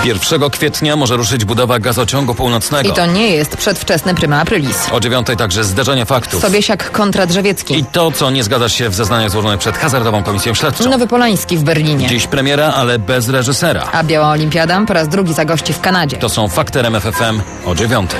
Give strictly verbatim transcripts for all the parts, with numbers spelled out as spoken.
pierwszego kwietnia może ruszyć budowa gazociągu północnego. I to nie jest przedwczesny prima aprilis. O dziewiątej także zderzenie faktów. Sobiesiak kontra Drzewiecki. I to, co nie zgadza się w zeznaniach złożonych przed hazardową komisją śledczą. Nowy Polański w Berlinie. Dziś premiera, ale bez reżysera. A Biała Olimpiada po raz drugi zagości w Kanadzie. To są fakty R M F F M o dziewiątej.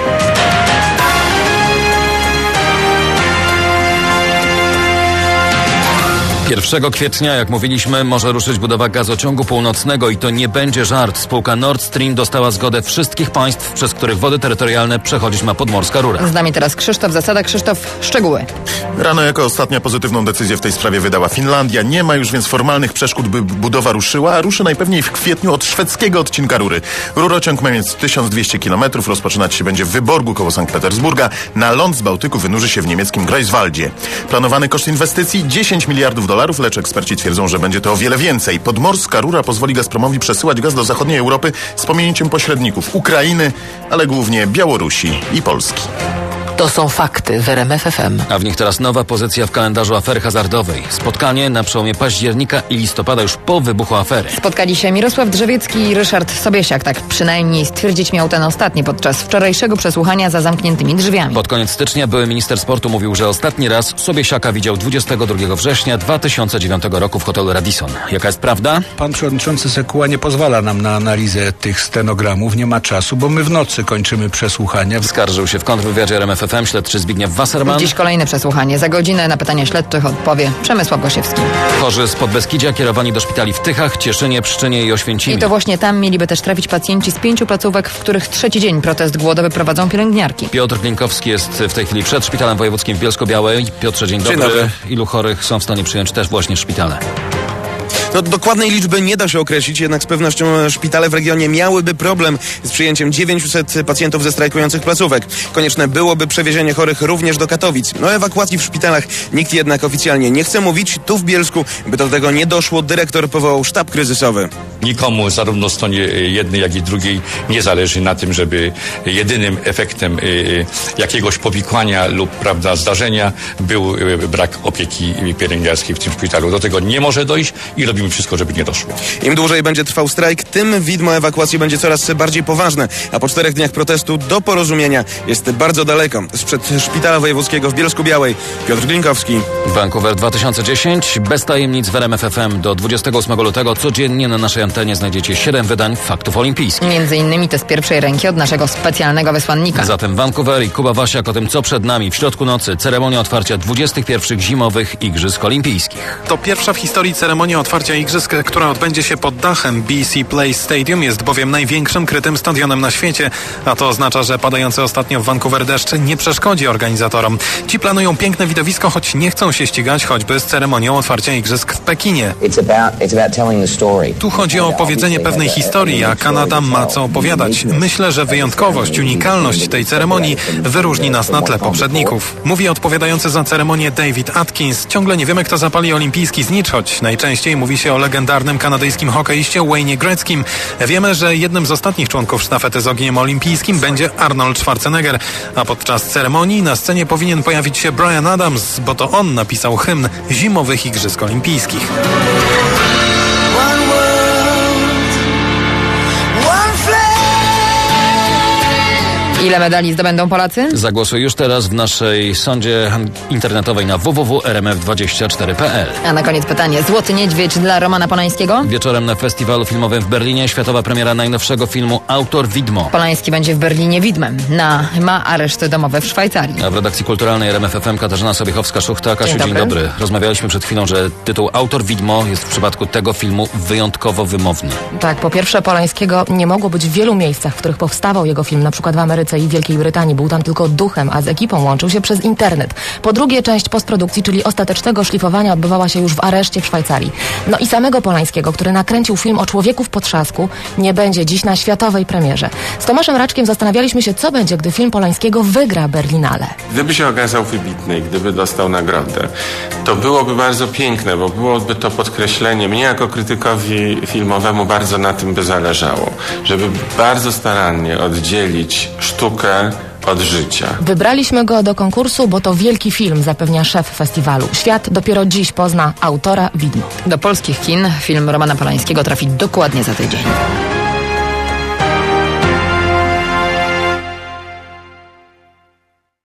pierwszego kwietnia, jak mówiliśmy, może ruszyć budowa gazociągu północnego i to nie będzie żart. Spółka Nord Stream dostała zgodę wszystkich państw, przez których wody terytorialne przechodzić ma podmorska rura. Z nami teraz Krzysztof Zasada. Krzysztof, szczegóły. Rano jako ostatnia pozytywną decyzję w tej sprawie wydała Finlandia. Nie ma już więc formalnych przeszkód, by budowa ruszyła, a ruszy najpewniej w kwietniu od szwedzkiego odcinka rury. Rurociąg ma więc tysiąc dwieście kilometrów, rozpoczynać się będzie w Wyborgu koło Sankt Petersburga. Na ląd z Bałtyku wynurzy się w niemieckim Greifswaldzie. Planowany koszt inwestycji dziesięć miliardów dolarów. Lecz eksperci twierdzą, że będzie to o wiele więcej. Podmorska rura pozwoli Gazpromowi przesyłać gaz do zachodniej Europy z pominięciem pośredników Ukrainy, ale głównie Białorusi i Polski. To są fakty w R M F F M. A w nich teraz nowa pozycja w kalendarzu afery hazardowej. Spotkanie na przełomie października i listopada już po wybuchu afery. Spotkali się Mirosław Drzewiecki i Ryszard Sobiesiak. Tak przynajmniej stwierdzić miał ten ostatni podczas wczorajszego przesłuchania za zamkniętymi drzwiami. Pod koniec stycznia były minister sportu mówił, że ostatni raz Sobiesiaka widział dwudziestego drugiego września dwa tysiące dziewiątego roku w hotelu Radisson. Jaka jest prawda? Pan przewodniczący Sekuła nie pozwala nam na analizę tych stenogramów. Nie ma czasu, bo my w nocy kończymy przesłuchania. Skarżył się w kontrwywiadzie R M F F M śledczy Zbigniew Wasserman. Dziś kolejne przesłuchanie. Za godzinę na pytania śledczych odpowie Przemysław Gosiewski. Chorzy z Podbeskidzia kierowani do szpitali w Tychach, Cieszynie, Pszczynie i Oświęcimie. I to właśnie tam mieliby też trafić pacjenci z pięciu placówek, w których trzeci dzień protest głodowy prowadzą pielęgniarki. Piotr Glinkowski jest w tej chwili przed Szpitalem Wojewódzkim w Bielsko-Białej. Piotrze, dzień dobry. Dzień dobry. Ilu chorych są w stanie przyjąć też właśnie szpitale? No, dokładnej liczby nie da się określić, jednak z pewnością szpitale w regionie miałyby problem z przyjęciem dziewięciuset pacjentów ze strajkujących placówek. Konieczne byłoby przewiezienie chorych również do Katowic. O ewakuacji w szpitalach nikt jednak oficjalnie nie chce mówić. Tu w Bielsku, by do tego nie doszło, dyrektor powołał sztab kryzysowy. Nikomu, zarówno stronie jednej, jak i drugiej, nie zależy na tym, żeby jedynym efektem y, jakiegoś powikłania lub, prawda, zdarzenia był y, brak opieki pielęgniarskiej w tym szpitalu. Do tego nie może dojść i robimy wszystko, żeby nie doszło. Im dłużej będzie trwał strajk, tym widmo ewakuacji będzie coraz bardziej poważne, a po czterech dniach protestu do porozumienia jest bardzo daleko. Sprzed Szpitala Wojewódzkiego w Bielsku-Białej Piotr Glinkowski. Vancouver dwa tysiące dziesięć. Bez tajemnic w R M F F M. Do dwudziestego ósmego lutego codziennie na naszej antenie znajdziecie siedem wydań faktów olimpijskich. Między innymi te z pierwszej ręki od naszego specjalnego wysłannika. Zatem Vancouver i Kuba Wasiak o tym, co przed nami. W środku nocy ceremonia otwarcia dwudziestych pierwszych zimowych Igrzysk Olimpijskich. To pierwsza w historii ceremonia otwarcia Igrzysk, która odbędzie się pod dachem B C Place Stadium. Jest bowiem największym krytym stadionem na świecie, a to oznacza, że padający ostatnio w Vancouver deszcz nie przeszkodzi organizatorom. Ci planują piękne widowisko, choć nie chcą się ścigać choćby z ceremonią otwarcia Igrzysk w Pekinie. Tu chodzi o opowiedzenie pewnej historii, a Kanada ma co opowiadać. Myślę, że wyjątkowość, unikalność tej ceremonii wyróżni nas na tle poprzedników. Mówi odpowiadający za ceremonię David Atkins. Ciągle nie wiemy, kto zapali olimpijski znicz, choć najczęściej mówi się o legendarnym kanadyjskim hokeiście Wayne'ie Gretzkim. Wiemy, że jednym z ostatnich członków sztafety z ogniem olimpijskim będzie Arnold Schwarzenegger, a podczas ceremonii na scenie powinien pojawić się Bryan Adams, bo to on napisał hymn zimowych Igrzysk Olimpijskich. Ile medali zdobędą Polacy? Zagłosuj już teraz w naszej sądzie internetowej na w w w kropka r m f dwadzieścia cztery kropka p l. A na koniec pytanie. Złoty Niedźwiedź dla Romana Polańskiego? Wieczorem na festiwalu filmowym w Berlinie światowa premiera najnowszego filmu Autor Widmo. Polański będzie w Berlinie widmem. Na ma areszty domowe w Szwajcarii. A w redakcji kulturalnej R M F F M Katarzyna Sobiechowska-Szuchta. Kasiu, dzień, dzień dobry. dobry. Rozmawialiśmy przed chwilą, że tytuł Autor Widmo jest w przypadku tego filmu wyjątkowo wymowny. Tak, po pierwsze Polańskiego nie mogło być w wielu miejscach, w których powstawał jego film, na przykład w Ameryce i Wielkiej Brytanii. Był tam tylko duchem, a z ekipą łączył się przez internet. Po drugie, część postprodukcji, czyli ostatecznego szlifowania, odbywała się już w areszcie w Szwajcarii. No i samego Polańskiego, który nakręcił film o człowieku w potrzasku, nie będzie dziś na światowej premierze. Z Tomaszem Raczkiem zastanawialiśmy się, co będzie, gdy film Polańskiego wygra Berlinale. Gdyby się okazał wybitny i gdyby dostał nagrodę, to byłoby bardzo piękne, bo byłoby to podkreślenie. Mnie jako krytykowi filmowemu bardzo na tym by zależało, żeby bardzo starannie oddzielić sztukę od życia. Wybraliśmy go do konkursu, bo to wielki film, zapewnia szef festiwalu. Świat dopiero dziś pozna autora Widmo. Do polskich kin film Romana Polańskiego trafi dokładnie za tydzień.